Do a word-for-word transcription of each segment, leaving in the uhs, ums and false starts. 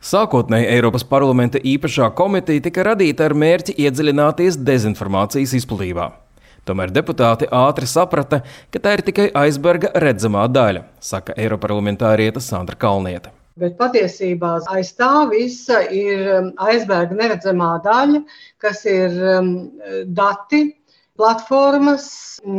Sākotnēji Eiropas parlamenta īpašā komiteja tika radīta ar mērķi iedziļināties dezinformācijas izplatībā. Tomēr deputāti ātri saprata, ka tā ir tikai aizberga redzamā daļa, saka eiroparlamentāriete Sandra Kalniete. Bet patiesībā aiz tā visa ir aizberga neredzamā daļa, kas ir dati, platformas,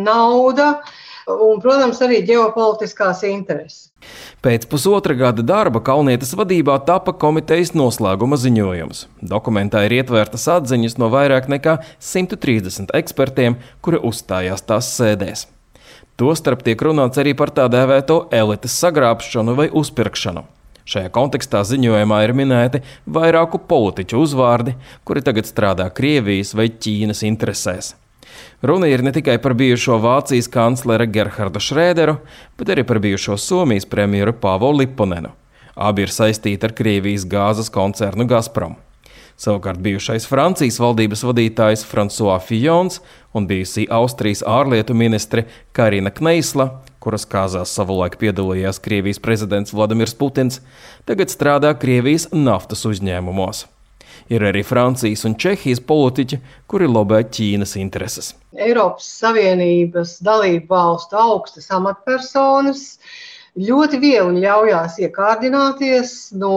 nauda un, protams, arī ģeopolitiskās intereses. Pēc pusotra gada darba Kalnietes vadībā tapa komitejas noslēguma ziņojums. Dokumentā ir ietvērtas atziņas no vairāk nekā simta trīsdesmit ekspertiem, kuri uzstājās tās sēdēs. Tostarp tiek runāts arī par tā dēvēto elites sagrābšanu vai uzpirkšanu. Šajā kontekstā ziņojumā ir minēti vairāku politiķu uzvārdi, kuri tagad strādā Krievijas vai Ķīnas interesēs. Runa ir ne tikai par bijušo Vācijas kanclera Gerhardu Šrēderu, bet arī par bijušo Somijas premjeru Paavo Lipponenu. Abi ir saistīti ar Krievijas gāzes koncernu Gazprom. Savukārt bijušais Francijas valdības vadītājs François Fillons un bijusī Austrijas ārlietu ministre Karina Kneisla, kuras kāzās savulaik piedalījās Krievijas prezidents Vladimirs Putins, tagad strādā Krievijas naftas uzņēmumos. Ir arī Francijas un Čehijas politiķi, kuri lobē Ķīnas intereses. Eiropas Savienības dalību valstu augstas amatpersonas ļoti viegli ļaujās iekārdināties no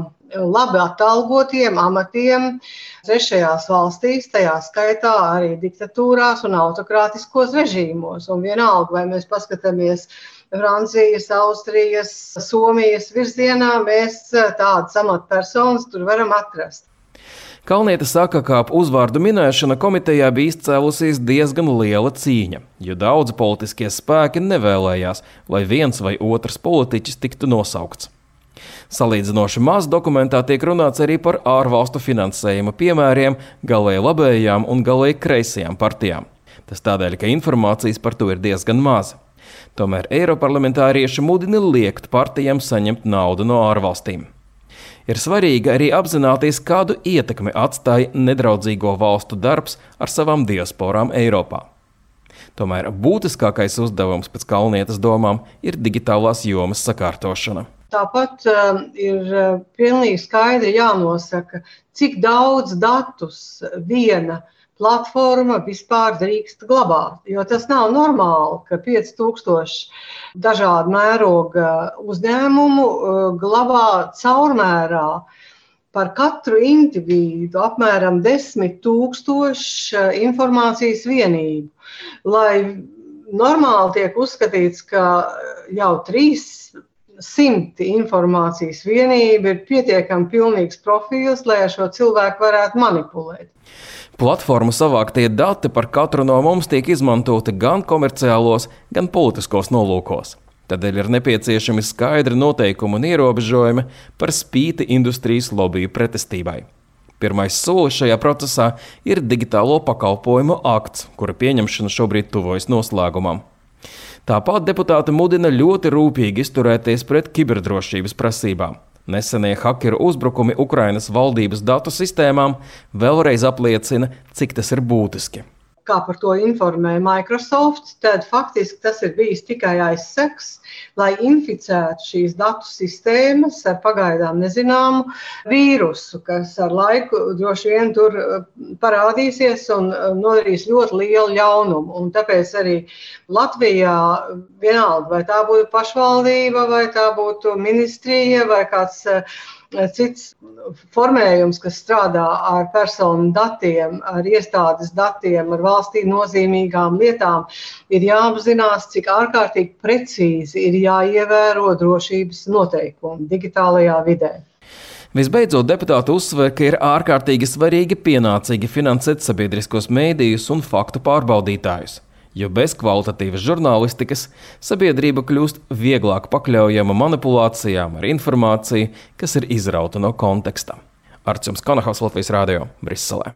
labi atalgotiem amatiem trešajās valstīs, tajā skaitā arī diktatūrās un autokrātiskos režīmos. Un vienalga, vai mēs paskatāmies Francijas, Austrijas, Somijas virzienā, mēs tādas amatpersonas tur varam atrast. Kalniete saka, ka ap uzvārdu minēšana komitejā bija izcēlusies diezgan liela cīņa, jo daudzi politiskie spēki nevēlējās, lai viens vai otrs politiķis tiktu nosaukts. Salīdzinoši maz dokumentā tiek runāts arī par ārvalstu finansējuma piemēriem galēji labējām un galēji kreisajām partijām. Tas tādēļ, ka informācijas par to ir diezgan maz. Tomēr eiroparlamentārieši mudina liekt partijām saņemt naudu no ārvalstīm. Ir svarīgi arī apzināties, kādu ietekmi atstāja nedraudzīgo valstu darbs ar savām diasporām Eiropā. Tomēr būtiskākais uzdevums pēc Kalnietes domām ir digitālās jomas sakārtošana. Tāpat uh, ir uh, pilnīgi skaidri jānosaka, cik daudz datus viena platforma vispār drīkst glabāt, jo tas nav normāli, ka pieci tūkstoši dažādu mēroga uzņēmumu glabā caurmērā par katru individu apmēram desmit tūkstoši informācijas vienību. Lai normāli tiek uzskatīts, ka jau trīs simti informācijas vienība ir pietiekami pilnīgs profils, lai ar šo cilvēku varētu manipulēt. Platformu savāktie dati par katru no mums tiek izmantoti gan komerciālos, gan politiskos nolūkos. Tādēļ ir nepieciešami skaidri noteikumi un ierobežojumi par spīti industrijas lobiju pretestībai. Pirmais solis šajā procesā ir digitālo pakalpojumu akts, kura pieņemšana šobrīd tuvojas noslēgumam. Tāpat deputāti mudina ļoti rūpīgi izturēties pret kiberdrošības prasībām. Nesenie hakeru uzbrukumi Ukrainas valdības datu sistēmām vēlreiz apliecina, cik tas ir būtiski. Kā par to informē Microsoft, tad faktiski tas ir bijis tikai aizseks, lai inficētu šīs datu sistēmas ar pagaidām nezināmu vīrusu, kas ar laiku droši vien tur parādīsies un nodarīs ļoti lielu ļaunumu. Un tāpēc arī Latvijā vienalga, vai tā būtu pašvaldība, vai tā būtu ministrija, vai kāds cits formējums, kas strādā ar personu datiem, ar iestādes datiem, ar valstī nozīmīgām lietām, ir jāapzinās, cik ārkārtīgi precīzi ir jāievēro drošības noteikumi digitālajā vidē. Visbeidzot, deputāti uzsver, ka ir ārkārtīgi svarīgi pienācīgi finansēt sabiedriskos mēdījus un faktu pārbaudītājus. Jo bez kvalitatīvas žurnālistikas sabiedrība kļūst vieglāk pakļaujama manipulācijām ar informāciju, kas ir izrauta no konteksta. Arts Jums Kanahaus, Latvijas Rādio, Briselē.